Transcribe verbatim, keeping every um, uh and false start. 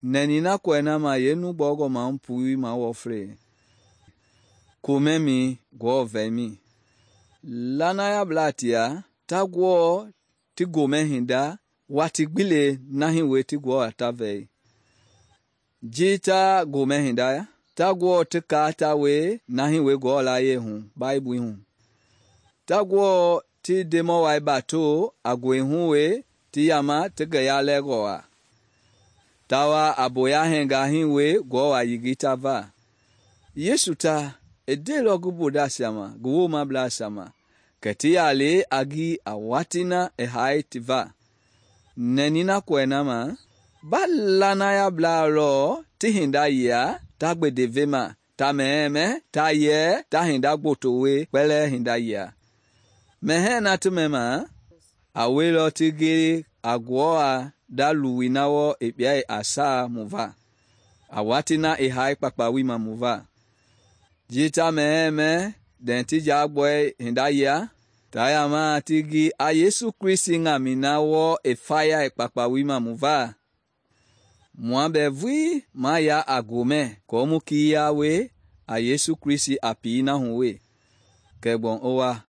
Nenina kwena ma yenu bogo ma mpui ma wofre. Kumemi gwo vemi. Lana ya blatia tagwo ti gome hinda wati gbile nahi we ti gwo atave. Jita gome hinda ya tagwo ti kata we nahi we gwo la ye hun Bible hun. Tagwo ti demo wa bato agwe hun we ti yama ti gaya lego wa. Tawa aboya henga hinwe gwo wa yigita va. Yesu ta edelo gubuda sama gwo ma bla sama. Keti ale agi awatina e haitiva. Nenina kwena ma balana ya bla ro ti hinda ya tagbe devema ta meme ta ye ta hinda gbotowe pele hinda ya. Mehena tumema awelo tigiri agwoa dalu winawo epia asa muva. Awatina e hai papa wima muva. Jita meheme denti jagboy hindaya. Tayama tigi a Yesu Kristi ngamina wo e fire e papa wima muva. Mwambe vwi maya agome komu kiya we a Yesu Kristi apina huwe. Kebon owa.